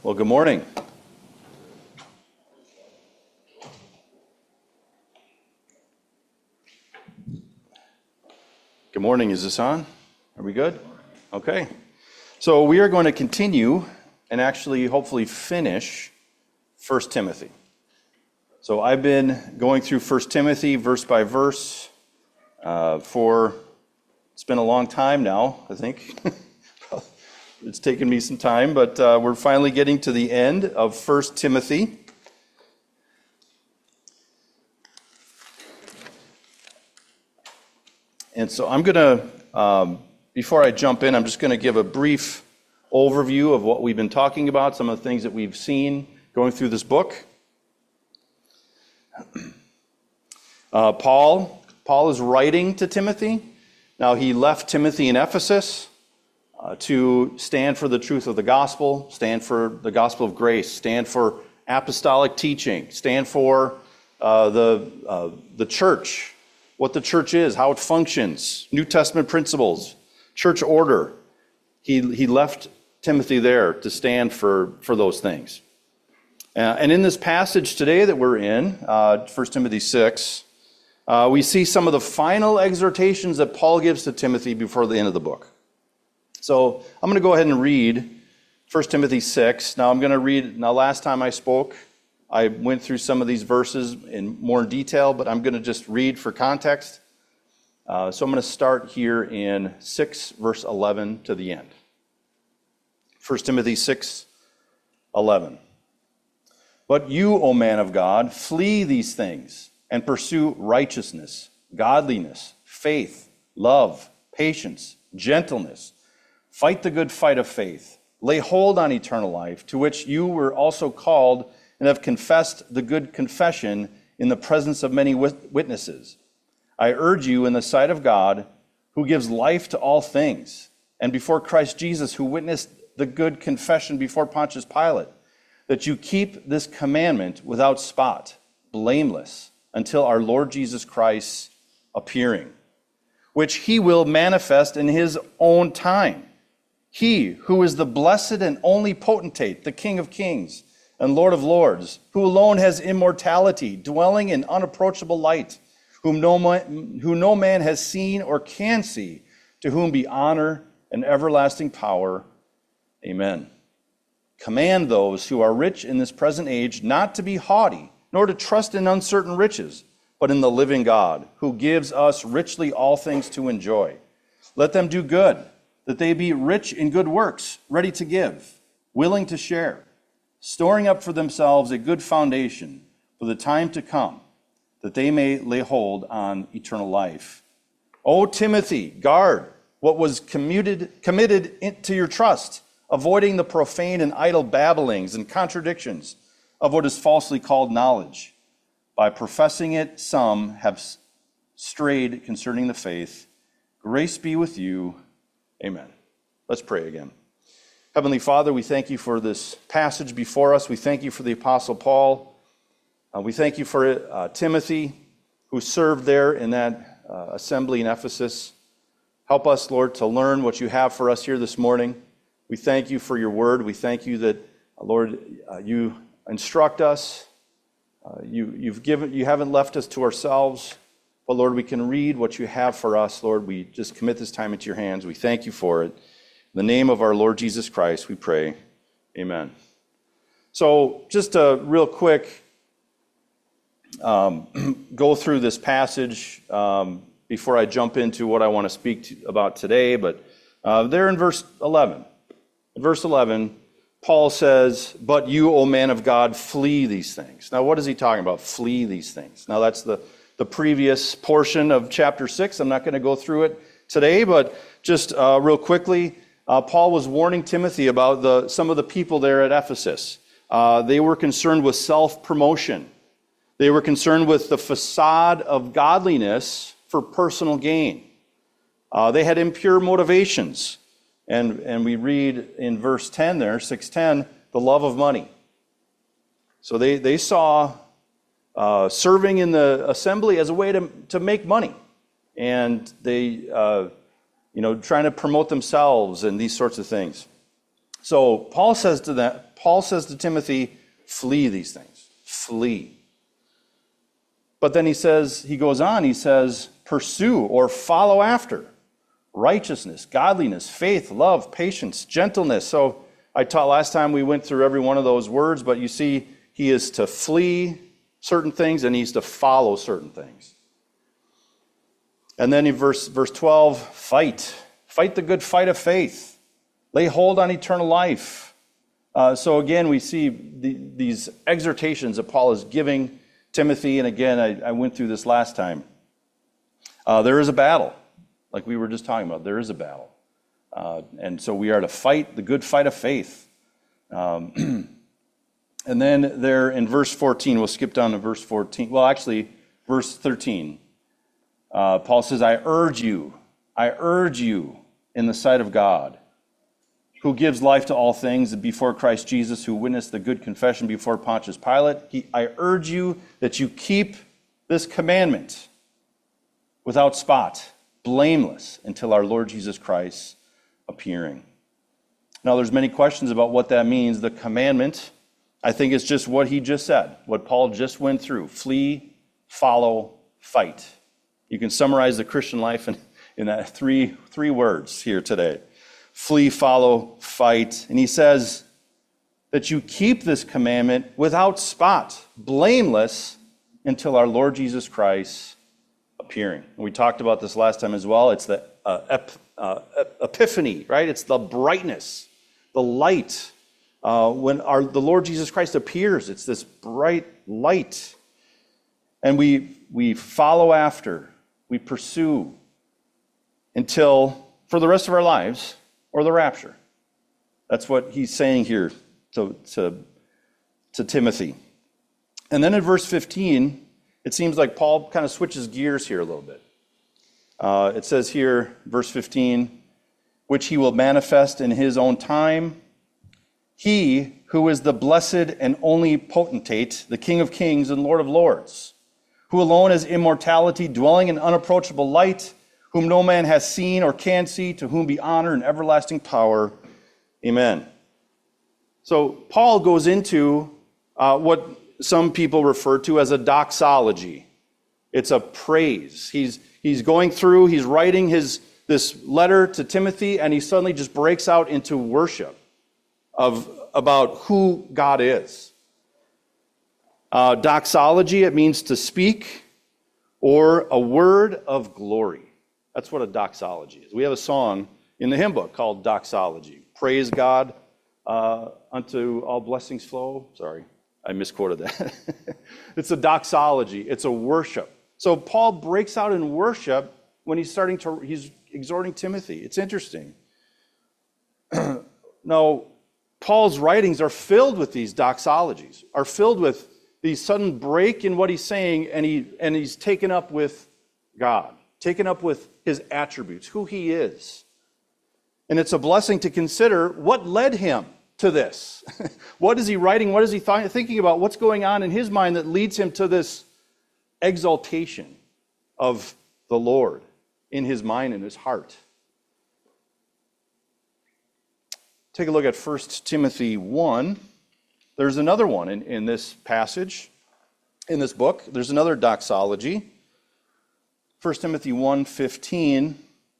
Well, good morning. Good morning. Is this on? Are we good? Okay. So we are going to continue and actually hopefully finish 1 Timothy. So I've been going through 1 Timothy verse by verse it's been a long time now, I think. It's taken me some time, but we're finally getting to the end of 1 Timothy. And so I'm going to, before I jump in, I'm just going to give a brief overview of what we've been talking about, some of the things that we've seen going through this book. Paul is writing to Timothy. Now, he left Timothy in Ephesus to stand for the truth of the gospel, stand for the gospel of grace, stand for apostolic teaching, stand for the church, what the church is, how it functions, New Testament principles, church order. He left Timothy there to stand for those things. And in this passage today that we're in, 1 Timothy 6, we see some of the final exhortations that Paul gives to Timothy before the end of the book. So I'm going to go ahead and read 1 Timothy 6. Now last time I spoke, I went through some of these verses in more detail, but I'm going to just read for context. So I'm going to start here in 6, verse 11 to the end. 1 Timothy 6, 11. But you, O man of God, flee these things and pursue righteousness, godliness, faith, love, patience, gentleness. Fight the good fight of faith. Lay hold on eternal life, to which you were also called and have confessed the good confession in the presence of many witnesses. I urge you in the sight of God, who gives life to all things, and before Christ Jesus, who witnessed the good confession before Pontius Pilate, that you keep this commandment without spot, blameless, until our Lord Jesus Christ appearing, which he will manifest in his own time. He who is the blessed and only potentate, the King of kings and Lord of lords, who alone has immortality, dwelling in unapproachable light, who no man has seen or can see, to whom be honor and everlasting power. Amen. Command those who are rich in this present age not to be haughty, nor to trust in uncertain riches, but in the living God, who gives us richly all things to enjoy. Let them do good, that they be rich in good works, ready to give, willing to share, storing up for themselves a good foundation for the time to come, that they may lay hold on eternal life. O Timothy, guard what was committed to your trust, avoiding the profane and idle babblings and contradictions of what is falsely called knowledge. By professing it, some have strayed concerning the faith. Grace be with you. Amen. Let's pray again. Heavenly Father, we thank you for this passage before us. We thank you for the Apostle Paul. We thank you for Timothy, who served there in that assembly in Ephesus. Help us, Lord, to learn what you have for us here this morning. We thank you for your word. We thank you that, Lord, you instruct us. You haven't left us to ourselves. But Lord, we can read what you have for us. Lord, we just commit this time into your hands. We thank you for it. In the name of our Lord Jesus Christ, we pray. Amen. So just a real quick go through this passage before I jump into what I want to speak about today. But there in verse 11. In verse 11, Paul says, but you, O man of God, flee these things. Now, what is he talking about? Flee these things. Now, that's the previous portion of chapter 6. I'm not going to go through it today, but just real quickly, Paul was warning Timothy about some of the people there at Ephesus. They were concerned with self-promotion. They were concerned with the facade of godliness for personal gain. They had impure motivations. And we read in verse 10 there, 6:10, the love of money. So they saw serving in the assembly as a way to make money. And they, trying to promote themselves and these sorts of things. So Paul says to Paul says to Timothy, flee these things. Flee. But then he goes on, he says, pursue or follow after righteousness, godliness, faith, love, patience, gentleness. So I taught last time, we went through every one of those words, but you see, he is to flee certain things and he's to follow certain things. And then in verse 12, fight. Fight the good fight of faith. Lay hold on eternal life. So again, we see these exhortations that Paul is giving Timothy, and again, I went through this last time. There is a battle, like we were just talking about. There is a battle. And so we are to fight the good fight of faith. And then there in verse 14, we'll skip down to verse 14. Well, actually, verse 13. Paul says, I urge you in the sight of God, who gives life to all things, before Christ Jesus, who witnessed the good confession before Pontius Pilate. I urge you that you keep this commandment without spot, blameless, until our Lord Jesus Christ appearing. Now, there's many questions about what that means. The commandment, I think it's just what he just said, what Paul just went through. Flee, follow, fight. You can summarize the Christian life in that three words here today. Flee, follow, fight. And he says that you keep this commandment without spot, blameless, until our Lord Jesus Christ appearing. And we talked about this last time as well. It's the epiphany, right? It's the brightness, the light. When the Lord Jesus Christ appears, it's this bright light. And we follow after, we pursue until, for the rest of our lives, or the rapture. That's what he's saying here to Timothy. And then in verse 15, it seems like Paul kind of switches gears here a little bit. It says here, verse 15, which he will manifest in his own time. He who is the blessed and only potentate, the King of kings and Lord of lords, who alone has immortality, dwelling in unapproachable light, whom no man has seen or can see, to whom be honor and everlasting power. Amen. So Paul goes into what some people refer to as a doxology. It's a praise. He's going through, he's writing this letter to Timothy, and he suddenly just breaks out into worship about who God is. Doxology, it means to speak or a word of glory. That's what a doxology is. We have a song in the hymn book called Doxology. Praise God unto all blessings flow. Sorry, I misquoted that. It's a doxology. It's a worship. So Paul breaks out in worship when he's exhorting Timothy. It's interesting. Now, Paul's writings are filled with these doxologies, are filled with these sudden break in what he's saying, and he's taken up with God, taken up with his attributes, who he is. And it's a blessing to consider what led him to this. What is he writing? What is he thinking about? What's going on in his mind that leads him to this exaltation of the Lord in his mind and his heart? Take a look at 1 Timothy 1. There's another one in this passage, in this book. There's another doxology. 1 Timothy 1:15,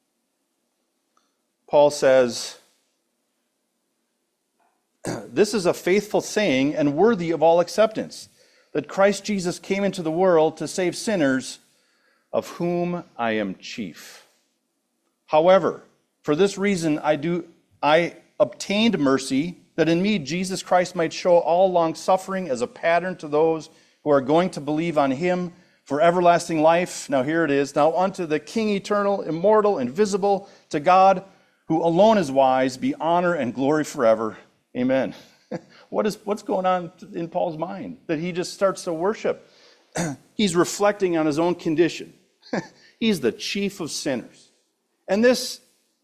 Paul says, this is a faithful saying and worthy of all acceptance, that Christ Jesus came into the world to save sinners, of whom I am chief. However, for this reason I obtained mercy, that in me Jesus Christ might show all long suffering as a pattern to those who are going to believe on him for everlasting life. Now here it is. Now unto the King eternal, immortal, invisible, to God, who alone is wise, be honor and glory forever. Amen. What's going on in Paul's mind? That he just starts to worship. He's reflecting on his own condition. He's the chief of sinners. And this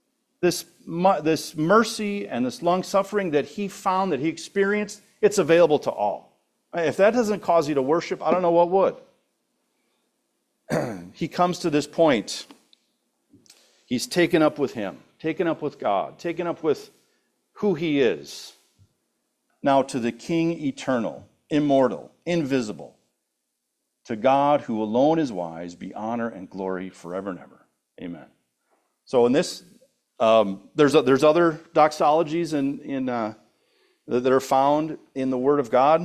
mercy and this long suffering that he found, that he experienced, it's available to all. If that doesn't cause you to worship, I don't know what would. He comes to this point. He's taken up with him, taken up with God, taken up with who he is. Now to the King eternal, immortal, invisible, to God who alone is wise, be honor and glory forever and ever. Amen. So in this, there's other doxologies that are found in the Word of God.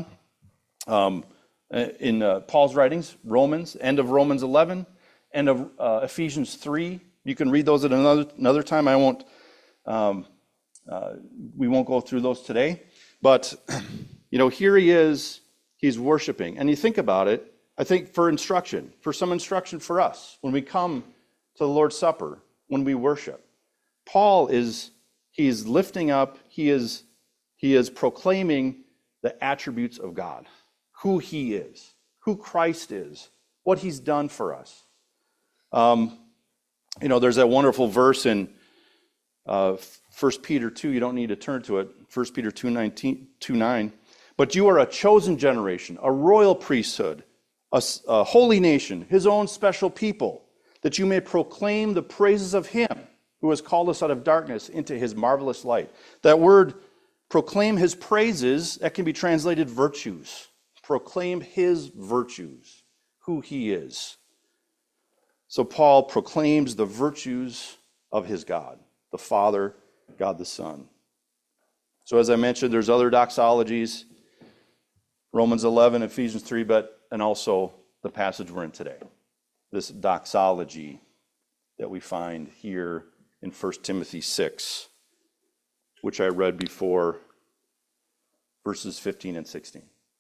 In Paul's writings, Romans, end of Romans 11, end of Ephesians 3. You can read those at another time. We won't go through those today. But, here he is, he's worshiping. And you think about it, I think for some instruction for us, when we come to the Lord's Supper, when we worship, Paul he's lifting up, he is proclaiming the attributes of God, who he is, who Christ is, what he's done for us. There's that wonderful verse in 1 Peter 2, you don't need to turn to it, 1 Peter 2:9. But you are a chosen generation, a royal priesthood, a holy nation, his own special people, that you may proclaim the praises of him who has called us out of darkness into his marvelous light. That word, proclaim his praises, that can be translated virtues. Proclaim his virtues, who he is. So Paul proclaims the virtues of his God, the Father, God the Son. So as I mentioned, there's other doxologies, Romans 11, Ephesians 3, and also the passage we're in today. This doxology that we find here in 1 Timothy 6, which I read before, verses 15 and 16.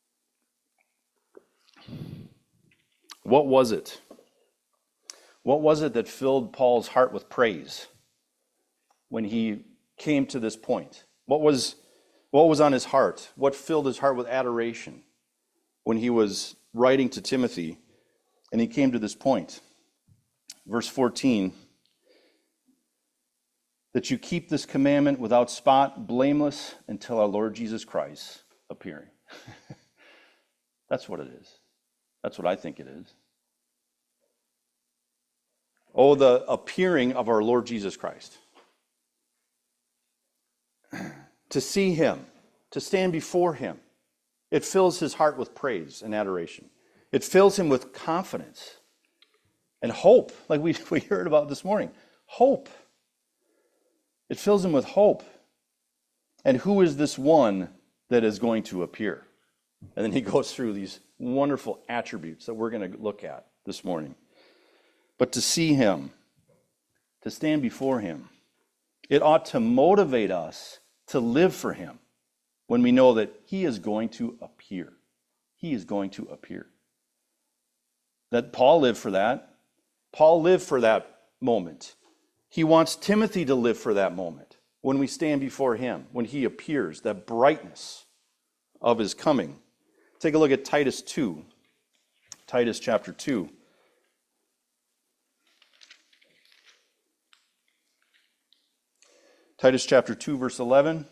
What was it? What was it that filled Paul's heart with praise when he came to this point? What was on his heart? What filled his heart with adoration when he was writing to Timothy and he came to this point? Verse 14, that you keep this commandment without spot, blameless, until our Lord Jesus Christ appearing. That's what it is. That's what I think it is. Oh, the appearing of our Lord Jesus Christ. To see him, to stand before him, it fills his heart with praise and adoration. It fills him with confidence and hope, like we heard about this morning. Hope. It fills him with hope. And who is this one that is going to appear? And then he goes through these wonderful attributes that we're going to look at this morning. But to see him, to stand before him, it ought to motivate us to live for him when we know that he is going to appear. He is going to appear. That Paul lived for that. Paul lived for that moment. He wants Timothy to live for that moment when we stand before him, when he appears, that brightness of his coming. Take a look at Titus 2, Titus chapter 2. Titus chapter 2, verse 11.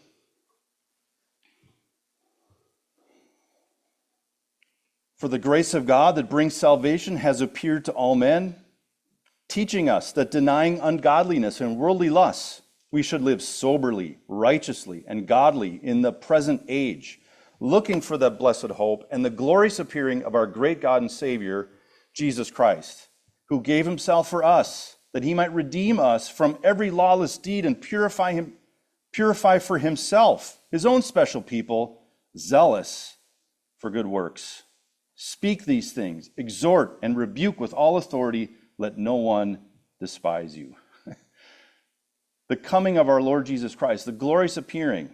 For the grace of God that brings salvation has appeared to all men, teaching us that denying ungodliness and worldly lusts, we should live soberly, righteously, and godly in the present age, looking for that blessed hope and the glorious appearing of our great God and Savior, Jesus Christ, who gave himself for us, that he might redeem us from every lawless deed and purify for himself his own special people, zealous for good works. Speak these things, exhort and rebuke with all authority, let no one despise you. The coming of our Lord Jesus Christ, the glorious appearing,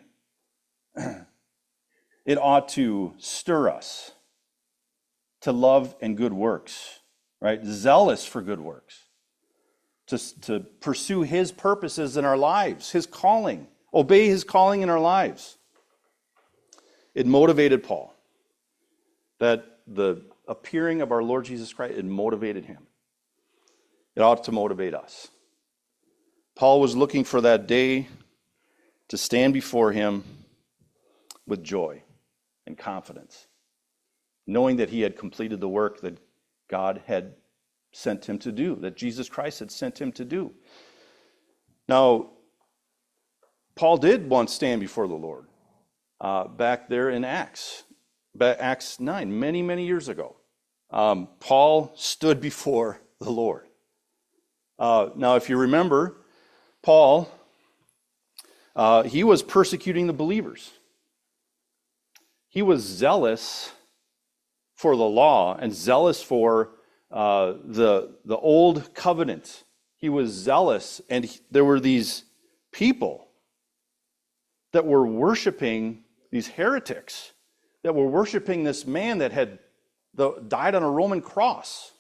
it ought to stir us to love and good works, right? Zealous for good works. To pursue his purposes in our lives, his calling, obey his calling in our lives. It motivated Paul. That the appearing of our Lord Jesus Christ, it motivated him. It ought to motivate us. Paul was looking for that day to stand before him with joy and confidence, knowing that he had completed the work that God had sent him to do, that Jesus Christ had sent him to do. Now, Paul did once stand before the Lord. back there in Acts 9, many, many years ago. Paul stood before the Lord. Now, if you remember, Paul, he was persecuting the believers. He was zealous for the law and zealous for the old covenant. He was zealous, and there were these people that were worshiping, these heretics, that were worshiping this man that had died on a Roman cross.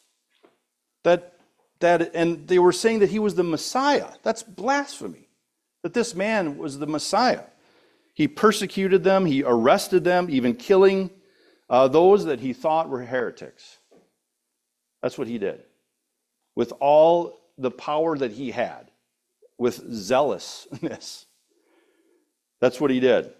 And they were saying that he was the Messiah. That's blasphemy, that this man was the Messiah. He persecuted them, he arrested them, even killing those that he thought were heretics. That's what he did. With all the power that he had, with zealousness. That's what he did.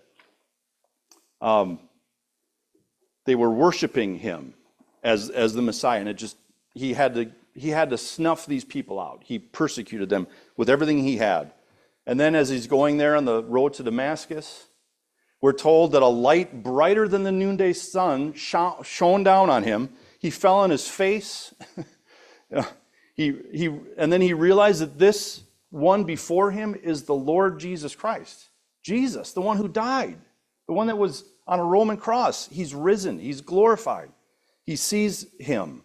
They were worshiping him as the Messiah, and he had to snuff these people out. He persecuted them with everything he had. And then as he's going there on the road to Damascus, we're told that a light brighter than the noonday sun shone down on him. He fell on his face. And then he realized that this one before him is the Lord Jesus Christ. Jesus, the one who died, the one that was on a Roman cross. He's risen. He's glorified. He sees him.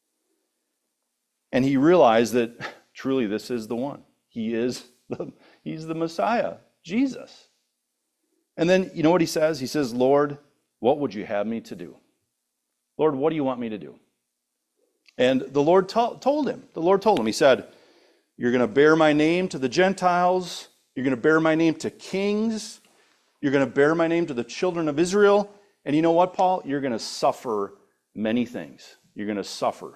And he realized that truly this is the one. He's the Messiah, Jesus. And then, you know what he says? He says, Lord, what would you have me to do? Lord, what do you want me to do? And the Lord told him. The Lord told him, he said, you're going to bear my name to the Gentiles. You're going to bear my name to kings. You're going to bear my name to the children of Israel. And you know what, Paul? You're going to suffer many things. You're going to suffer.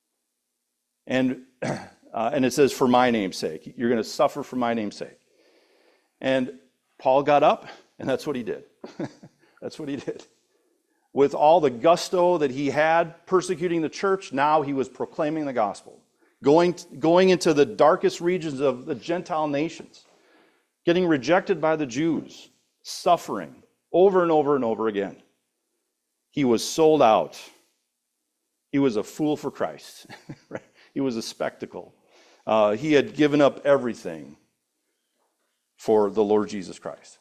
And it says, for my name's sake. You're going to suffer for my name's sake. And Paul got up, and that's what he did. That's what he did. With all the gusto that he had persecuting the church, now he was proclaiming the gospel. Going into the darkest regions of the Gentile nations. Getting rejected by the Jews. Suffering over and over and over again. He was sold out. He was a fool for Christ. Right? He was a spectacle. He had given up everything for the Lord Jesus Christ.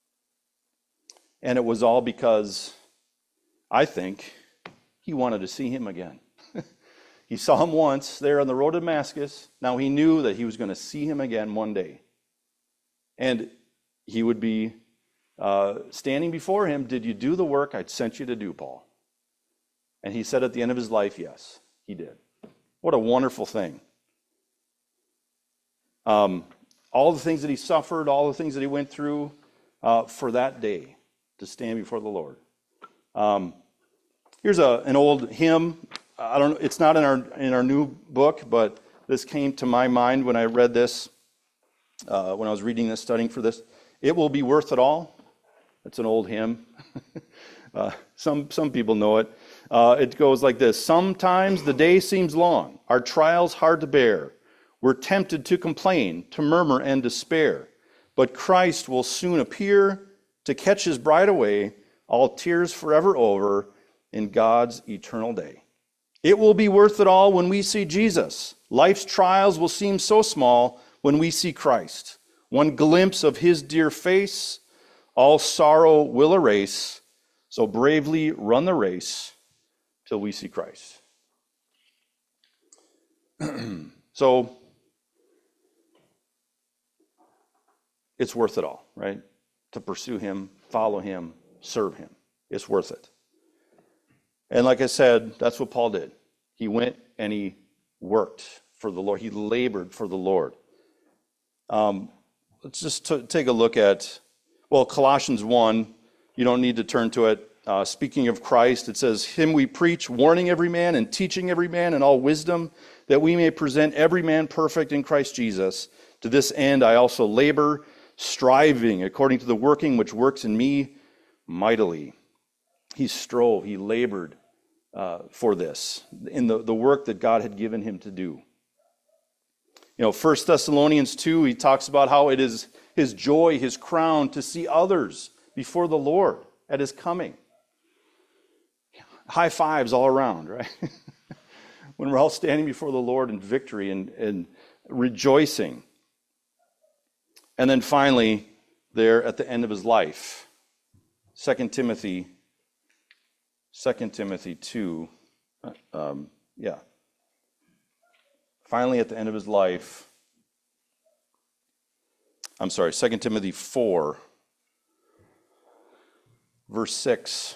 And it was all because, I think, he wanted to see him again. He saw him once there on the road to Damascus. Now he knew that he was going to see him again one day. And he would be standing before him. Did you do the work I sent you to do, Paul? And he said at the end of his life, yes, he did. What a wonderful thing. All the things that he suffered, all the things that he went through for that day to stand before the Lord. Here's an old hymn. I don't know, it's not in our new book, but this came to my mind when I read this, when I was reading this, studying for this. It will be worth it all. It's an old hymn. Some people know it. It goes like this. Sometimes the day seems long, our trials hard to bear. We're tempted to complain, to murmur and despair. But Christ will soon appear to catch his bride away, all tears forever over in God's eternal day. It will be worth it all when we see Jesus. Life's trials will seem so small when we see Christ. One glimpse of his dear face, all sorrow will erase. So bravely run the race till we see Christ. So it's worth it all, right? To pursue him, follow him, serve him. It's worth it. And like I said, that's what Paul did. He went and he worked for the Lord. He labored for the Lord. Let's just take a look at, Colossians 1. You don't need to turn to it. Speaking of Christ, it says, him we preach, warning every man and teaching every man in all wisdom, that we may present every man perfect in Christ Jesus. To this end I also labor, striving according to the working which works in me mightily. He strove, he labored for this, in the work that God had given him to do. 1 Thessalonians 2, he talks about how it is his joy, his crown, to see others before the Lord at his coming. High fives all around, right? When we're all standing before the Lord in victory and rejoicing. And then finally, there at the end of his life, 2 Timothy 2, finally at the end of his life, 2 Timothy 4, verse 6.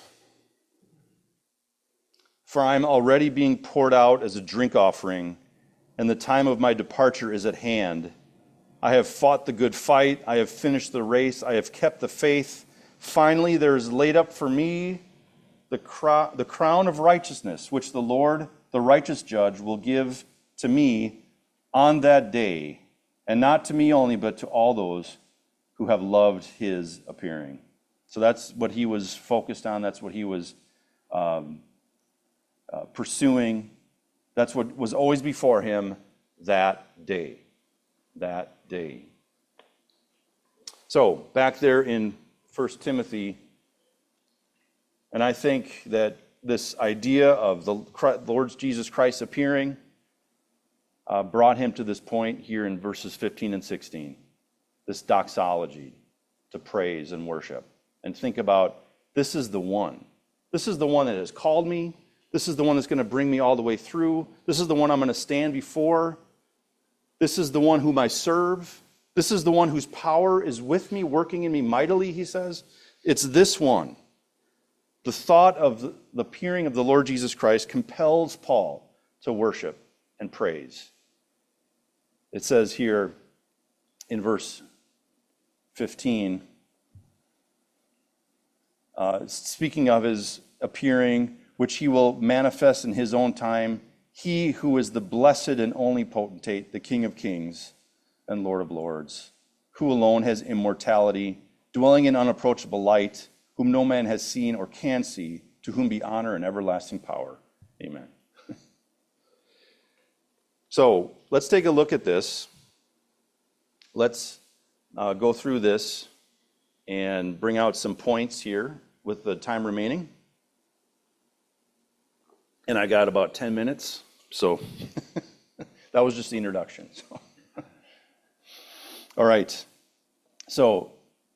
For I am already being poured out as a drink offering, and the time of my departure is at hand. I have fought the good fight, I have finished the race, I have kept the faith. Finally, there is laid up for me the crown of righteousness, which the Lord, the righteous judge, will give to me on that day, and not to me only, but to all those who have loved his appearing. So that's what he was focused on. That's what he was pursuing. That's what was always before him that day. That day. So back there in 1 Timothy, and I think that this idea of the Lord Jesus Christ appearing brought him to this point here in verses 15 and 16. This doxology to praise and worship. And think about, this is the one. This is the one that has called me. This is the one that's going to bring me all the way through. This is the one I'm going to stand before. This is the one whom I serve. This is the one whose power is with me, working in me mightily, he says. It's this one. The thought of the appearing of the Lord Jesus Christ compels Paul to worship and praise. It says here in verse 15, speaking of his appearing, which he will manifest in his own time, he who is the blessed and only potentate, the King of kings and Lord of lords, who alone has immortality, dwelling in unapproachable light, whom no man has seen or can see, to whom be honor and everlasting power. Amen. So let's take a look at this. Let's go through this and bring out some points here with the time remaining. And I got about 10 minutes, so that was just the introduction. So. All right. So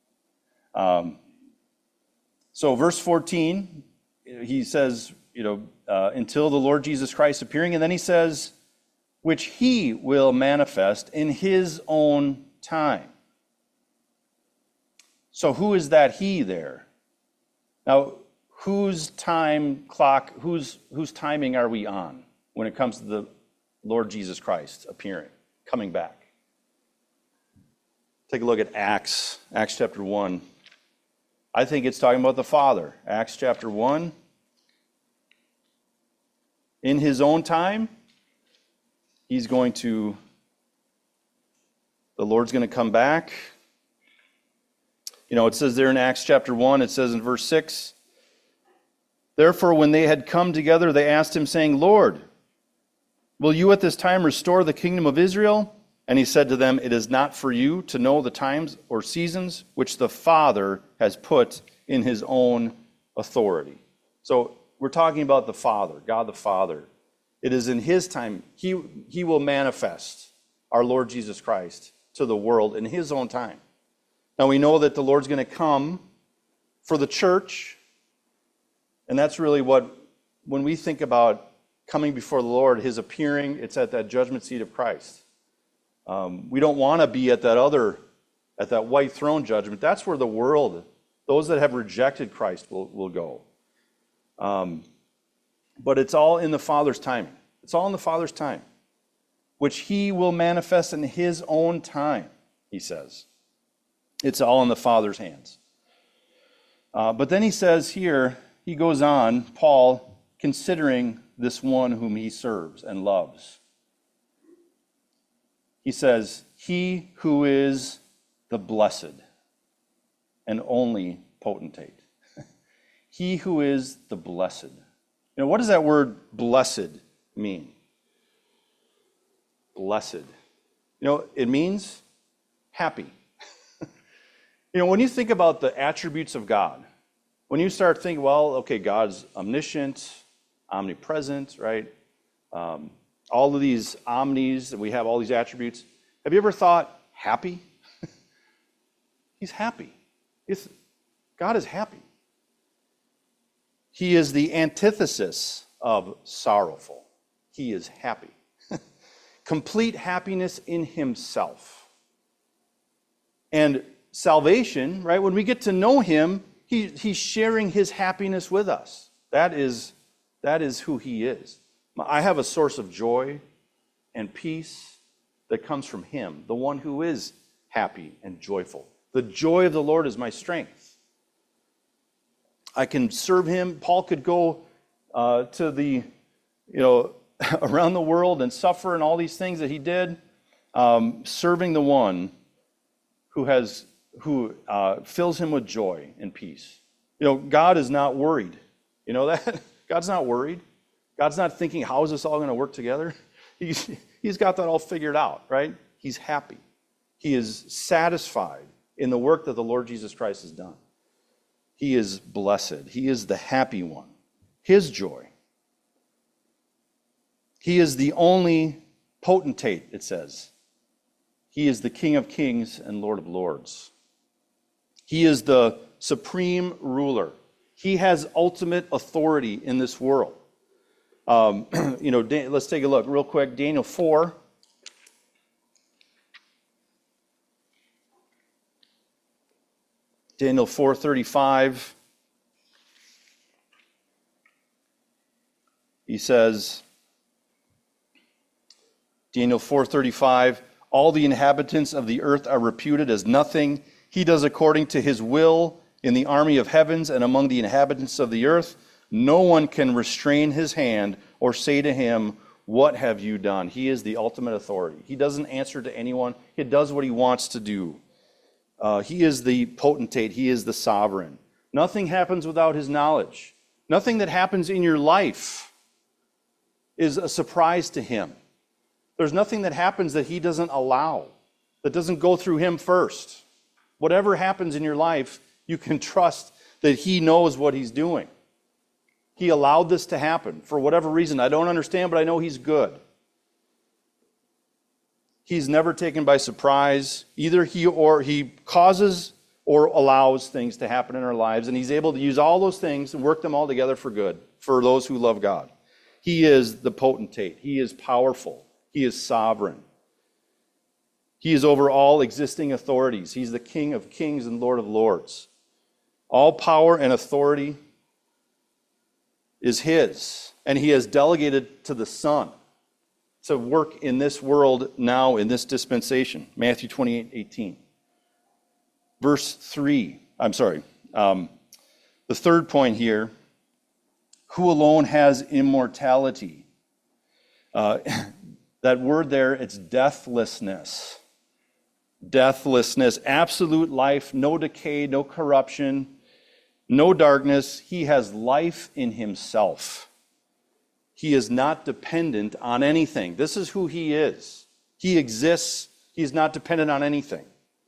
verse 14, he says, until the Lord Jesus Christ appearing, and then he says, which he will manifest in his own time. So who is that he there? Now, whose time clock, whose timing are we on when it comes to the Lord Jesus Christ appearing, coming back? Take a look at Acts chapter 1. I think it's talking about the Father. Acts chapter 1. In his own time, the Lord's going to come back. It says there in Acts chapter 1, it says in verse 6, therefore, when they had come together, they asked him, saying, Lord, will you at this time restore the kingdom of Israel? And he said to them, it is not for you to know the times or seasons which the Father has put in his own authority. So we're talking about the Father, God the Father. It is in his time. He will manifest our Lord Jesus Christ to the world in his own time. Now we know that the Lord's going to come for the church. And that's really when we think about coming before the Lord, his appearing, it's at that judgment seat of Christ. We don't want to be at that white throne judgment. That's where the world, those that have rejected Christ will go. But it's all in the Father's timing. It's all in the Father's time, which he will manifest in his own time, he says. It's all in the Father's hands. But then he says here, he goes on, Paul, considering this one whom he serves and loves. He says, he who is the blessed and only potentate. He who is the blessed. What does that word blessed mean? Blessed. It means happy. When you think about the attributes of God, when you start thinking, well, okay, God's omniscient, omnipresent, right? All of these omnis, and we have all these attributes. Have you ever thought happy? He's happy. God is happy. He is the antithesis of sorrowful. He is happy. Complete happiness in himself. And salvation, right? When we get to know him, he's sharing his happiness with us. That is who he is. I have a source of joy and peace that comes from him, the one who is happy and joyful. The joy of the Lord is my strength. I can serve him. Paul could go to the, around the world and suffer and all these things that he did, serving the one who fills him with joy and peace. God is not worried. You know that? God's not worried. God's not thinking, how is this all going to work together? He's got that all figured out, right? He's happy. He is satisfied in the work that the Lord Jesus Christ has done. He is blessed. He is the happy one. His joy. He is the only potentate, it says. He is the King of kings and Lord of lords. He is the supreme ruler. He has ultimate authority in this world. Let's take a look real quick. Daniel 4. Daniel 4:35. He says, Daniel 4:35, all the inhabitants of the earth are reputed as nothing. He does according to his will in the army of heavens and among the inhabitants of the earth. No one can restrain his hand or say to him, what have you done? He is the ultimate authority. He doesn't answer to anyone. He does what he wants to do. He is the potentate. He is the sovereign. Nothing happens without his knowledge. Nothing that happens in your life is a surprise to him. There's nothing that happens that he doesn't allow, that doesn't go through him first. Whatever happens in your life, you can trust that he knows what he's doing. He allowed this to happen for whatever reason. I don't understand, but I know he's good. He's never taken by surprise. Either he causes or allows things to happen in our lives, and he's able to use all those things and work them all together for good for those who love God. He is the potentate. He is powerful. He is sovereign. He is over all existing authorities. He's the King of kings and Lord of lords. All power and authority is his, and he has delegated to the Son to work in this world now, in this dispensation. Matthew 28:18. Verse 3, the third point here, who alone has immortality. That word there, it's deathlessness. Deathlessness, absolute life, no decay, no corruption, no darkness. He has life in himself. He is not dependent on anything. This is who he is. He exists. He's not dependent on anything.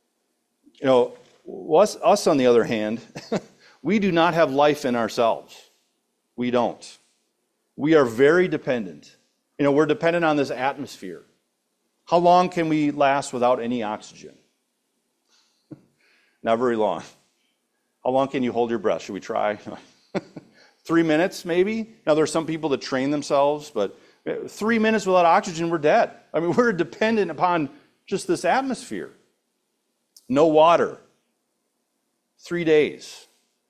Us on the other hand, we do not have life in ourselves. We don't. We are very dependent. We're dependent on this atmosphere. How long can we last without any oxygen? Not very long. How long can you hold your breath? Should we try? 3 minutes, maybe? Now, there are some people that train themselves, but 3 minutes without oxygen, we're dead. We're dependent upon just this atmosphere. No water, 3 days.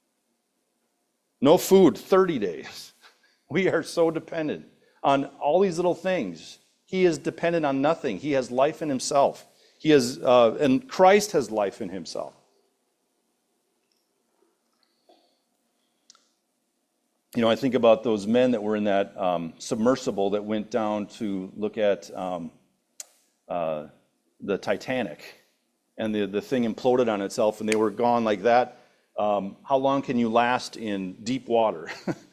No food, 30 days. We are so dependent on all these little things. He is dependent on nothing. He has life in himself. And Christ has life in himself. I think about those men that were in that submersible that went down to look at the Titanic, and the thing imploded on itself, and they were gone like that. How long can you last in deep water?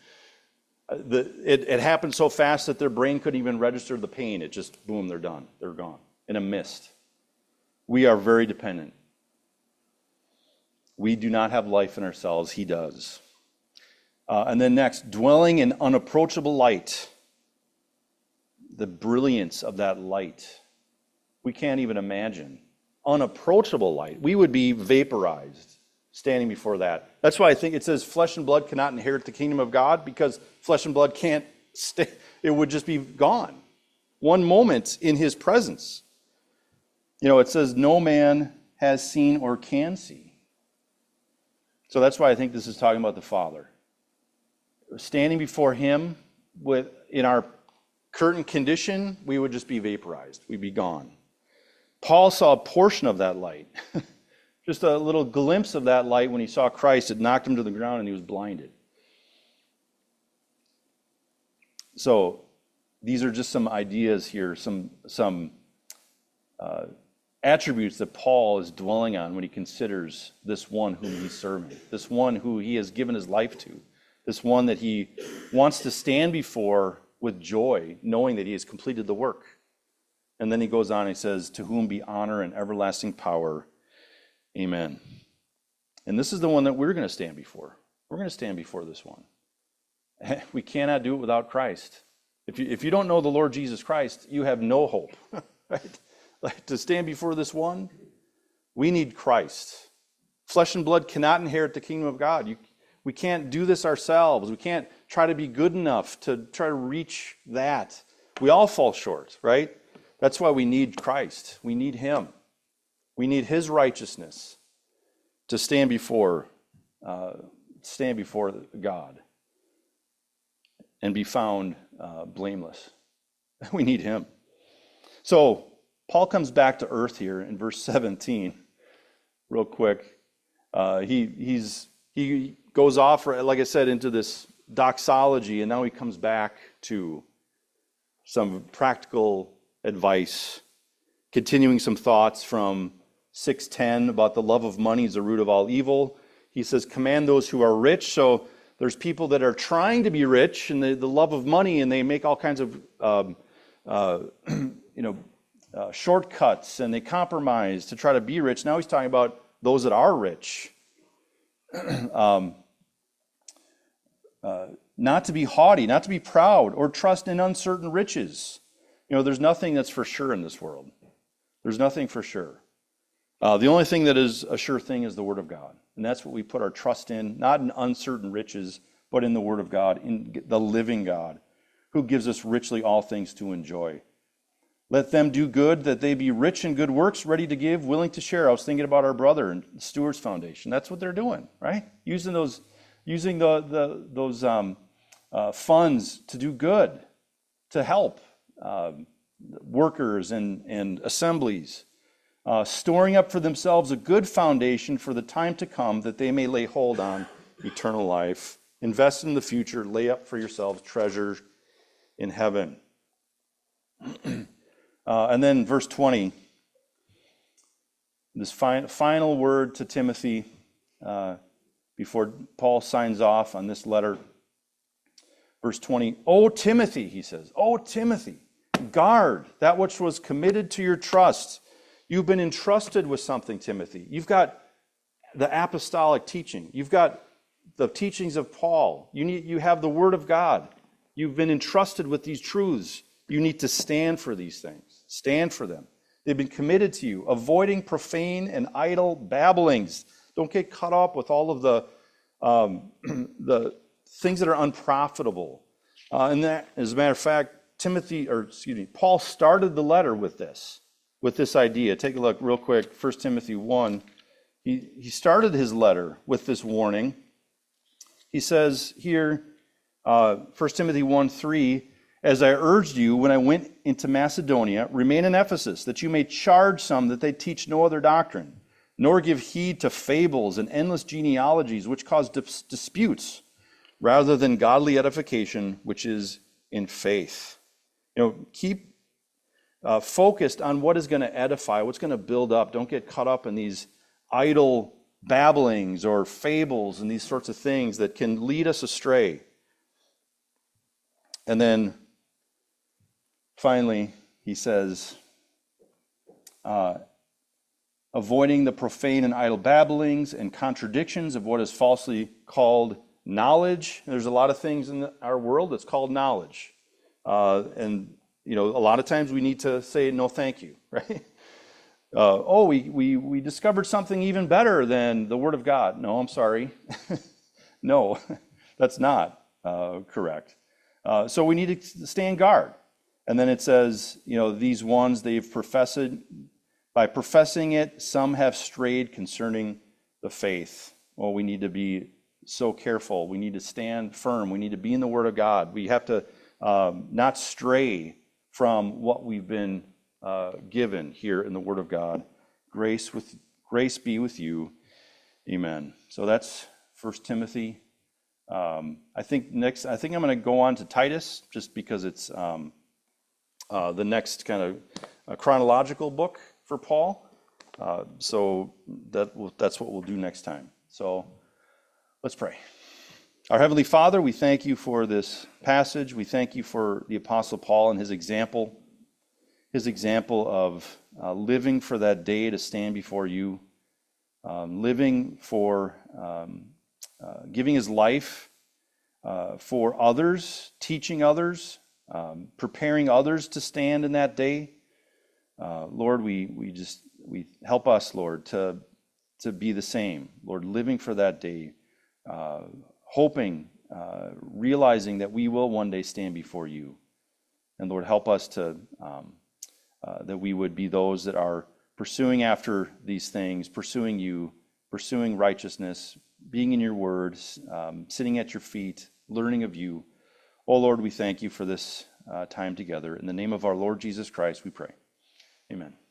It happened so fast that their brain couldn't even register the pain. It just, boom, they're done. They're gone in a mist. We are very dependent. We do not have life in ourselves. He does. And then next, dwelling in unapproachable light. The brilliance of that light. We can't even imagine. Unapproachable light. We would be vaporized standing before that. That's why I think it says flesh and blood cannot inherit the kingdom of God, because flesh and blood can't stay. It would just be gone. One moment in his presence. It says no man has seen or can see. So that's why I think this is talking about the Father. Standing before him in our current condition, we would just be vaporized. We'd be gone. Paul saw a portion of that light. Just a little glimpse of that light when he saw Christ. It knocked him to the ground and he was blinded. So these are just some ideas here, some attributes that Paul is dwelling on when he considers this one whom he's serving, this one who he has given his life to, this one that he wants to stand before with joy, knowing that he has completed the work. And then he goes on and he says, to whom be honor and everlasting power. Amen. And this is the one that we're going to stand before. We're going to stand before this one. We cannot do it without Christ. If you don't know the Lord Jesus Christ, you have no hope. Right? Like, to stand before this one, we need Christ. Flesh and blood cannot inherit the kingdom of God. We can't do this ourselves. We can't try to be good enough to try to reach that. We all fall short, right? That's why we need Christ. We need him. We need his righteousness to stand before God and be found blameless. We need him. So Paul comes back to earth here in verse 17, real quick. He goes off, like I said, into this doxology, and now he comes back to some practical advice, continuing some thoughts from 6:10 about the love of money is the root of all evil. He says, command those who are rich. So there's people that are trying to be rich and the love of money, and they make all kinds of shortcuts, and they compromise to try to be rich. Now he's talking about those that are rich. Not to be haughty, not to be proud, or trust in uncertain riches. There's nothing that's for sure in this world. There's nothing for sure. The only thing that is a sure thing is the Word of God. And that's what we put our trust in, not in uncertain riches, but in the Word of God, in the living God, who gives us richly all things to enjoy. Let them do good, that they be rich in good works, ready to give, willing to share. I was thinking about our brother and Stewart's Foundation. That's what they're doing, right? Using those funds to do good, to help workers and assemblies, storing up for themselves a good foundation for the time to come, that they may lay hold on eternal life. Invest in the future, lay up for yourselves treasure in heaven. And then verse 20, this final word to Timothy before Paul signs off on this letter. Verse 20, O Timothy, he says, O Timothy, guard that which was committed to your trust. You've been entrusted with something, Timothy. You've got the apostolic teaching. You've got the teachings of Paul. You have the Word of God. You've been entrusted with these truths. You need to stand for these things. Stand for them. They've been committed to you, avoiding profane and idle babblings. Don't get caught up with all of the things that are unprofitable. And that, as a matter of fact, Paul started the letter with this idea. Take a look real quick, 1 Timothy 1. He started his letter with this warning. He says here, 1 Timothy 1:3, as I urged you when I went into Macedonia, remain in Ephesus, that you may charge some that they teach no other doctrine, nor give heed to fables and endless genealogies which cause disputes, rather than godly edification, which is in faith. Keep focused on what is going to edify, what's going to build up. Don't get caught up in these idle babblings or fables and these sorts of things that can lead us astray. And then finally, he says, avoiding the profane and idle babblings and contradictions of what is falsely called knowledge. There's a lot of things in our world that's called knowledge. And, a lot of times we need to say, no, thank you, right? We discovered something even better than the Word of God. No, I'm sorry. No, that's not correct. So we need to stand guard. And then it says, these ones, they've professed, by professing it, some have strayed concerning the faith. Well, we need to be so careful. We need to stand firm. We need to be in the Word of God. We have to not stray from what we've been given here in the Word of God. Grace be with you. Amen. So that's 1 Timothy. I think I'm going to go on to Titus, just because it's the next kind of chronological book for Paul. So that's what we'll do next time. So let's pray. Our Heavenly Father, we thank you for this passage. We thank you for the Apostle Paul and his example of living for that day to stand before you, living for giving his life for others, teaching others, preparing others to stand in that day. Lord, we help us, Lord, to be the same. Lord, living for that day, hoping, realizing that we will one day stand before you. And Lord, help us to that we would be those that are pursuing after these things, pursuing you, pursuing righteousness, being in your words, sitting at your feet, learning of you. Oh Lord, we thank you for this time together. In the name of our Lord Jesus Christ, we pray. Amen.